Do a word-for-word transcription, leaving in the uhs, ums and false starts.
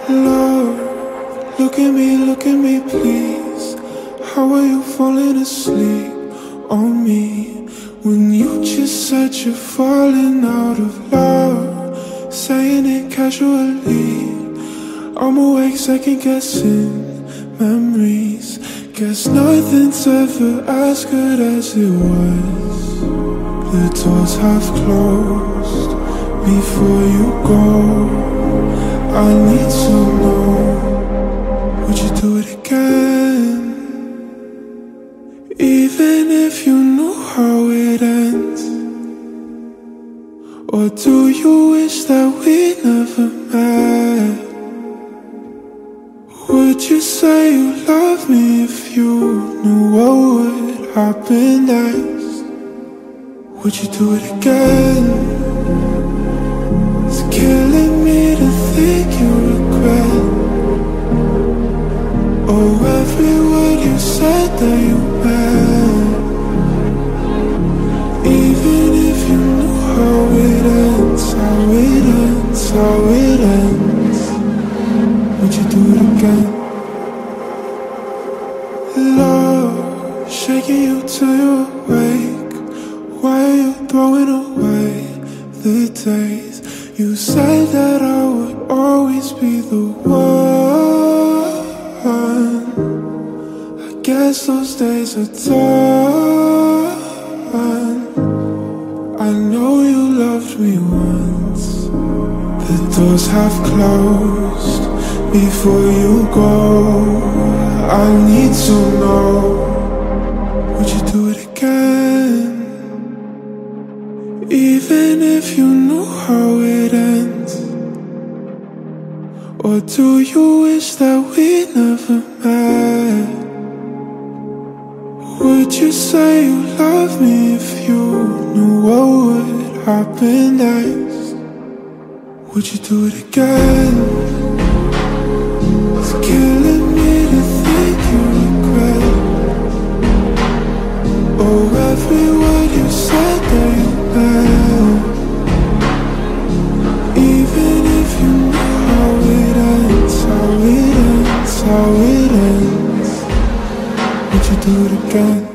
Love, look at me, look at me, please. How are you falling asleep on me when you just said you're falling out of love? Saying it casually. I'm awake, second guessing memories. Guess nothing's ever as good as it was. The doors have closed before you go. I need to know, would you do it again? Even if you know how it ends? Or do you wish that we never met? Would you say you love me if you knew what would happen next? Would you do it again? It's killing me to think you regret. Oh, every word you said that you meant. Even if you knew how it ends, how it ends, how it ends, would you do it again? Love, shaking you till you're awake. Why are you throwing away the days you said that I would always be the one? I guess those days are done. I know you loved me once. The doors have closed before you go. I need to know, would you do it again? Even if you know how it ends? Or do you wish that we never met? Would you say you love me if you knew what would happen next? Would you do it again? It's killing me to think you regret. Oh, every word you said that you meant. Even if you know how it ends, how it ends, how it ends, would you do it again?